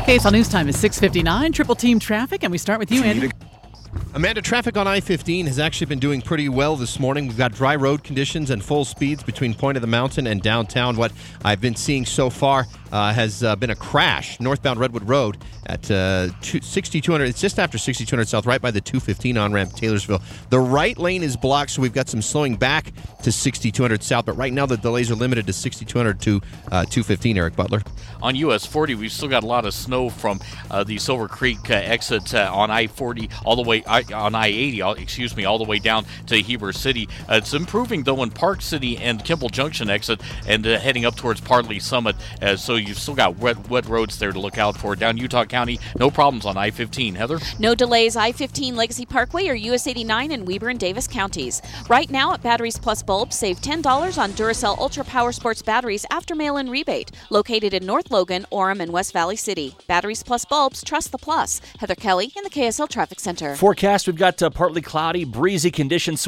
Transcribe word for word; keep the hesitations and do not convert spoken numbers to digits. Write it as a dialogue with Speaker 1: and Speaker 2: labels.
Speaker 1: K S L News Time is six fifty-nine. Triple Team Traffic, and we start with you, Andy.
Speaker 2: Amanda, traffic on I fifteen has actually been doing pretty well this morning. We've got dry road conditions and full speeds between Point of the Mountain and downtown. What I've been seeing so far uh, has uh, been a crash northbound Redwood Road at uh, sixty-two hundred. It's just after sixty-two hundred South, right by the two fifteen on-ramp Taylorsville. The right lane is blocked, so we've got some slowing back to sixty-two hundred South, but right now the delays are limited to sixty-two hundred to uh, two fifteen, Eric Butler.
Speaker 3: On U S forty, we've still got a lot of snow from uh, the Silver Creek uh, exit uh, on I forty all the way I, on I eighty, excuse me, all the way down to Heber City. Uh, it's improving though in Park City and Kimball Junction exit, and uh, heading up towards Parley Summit. Uh, so you've still got wet, wet roads there to look out for. Down Utah County, no problems on I fifteen. Heather?
Speaker 4: No delays. I fifteen Legacy Parkway or U S eighty-nine in Weber and Davis counties. Right now at Batteries Plus Bulbs, save ten dollars on Duracell Ultra Power Sports batteries after mail-in rebate. Located in North Logan, Orem, and West Valley City. Batteries Plus Bulbs, trust the plus. Heather Kelly in the K S L Traffic Center.
Speaker 5: Forecast, we've got uh, partly cloudy, breezy conditions.